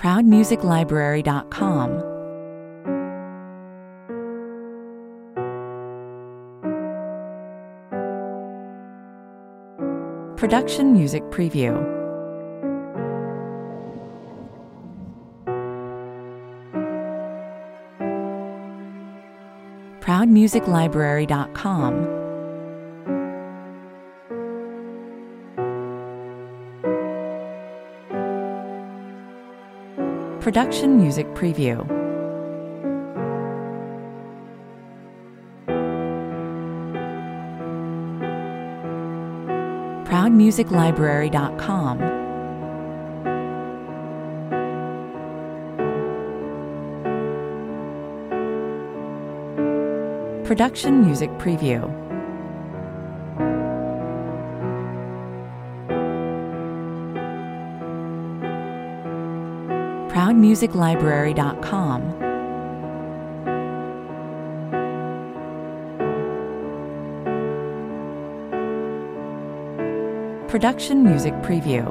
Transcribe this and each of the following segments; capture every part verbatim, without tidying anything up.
proud music library dot com. Production Music Preview. proud music library dot com. Production Music Preview. proud music library dot com. Production Music Preview. proud music library dot com. Production Music Preview.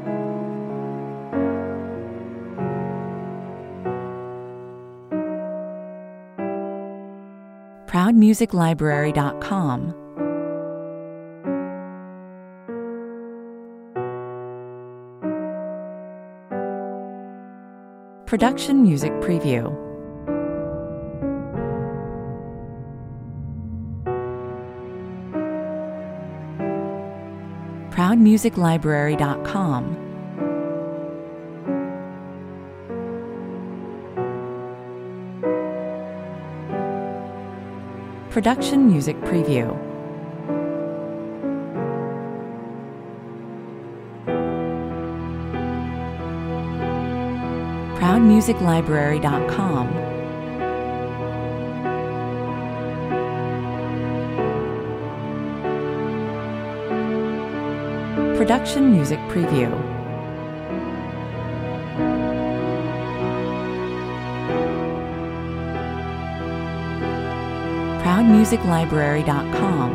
proud music library dot com. Production Music Preview. proud music library dot com. Production Music Preview. proud music library dot com. Production Music Preview. proud music library dot com.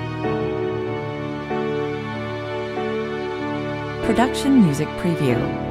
Production Music Preview.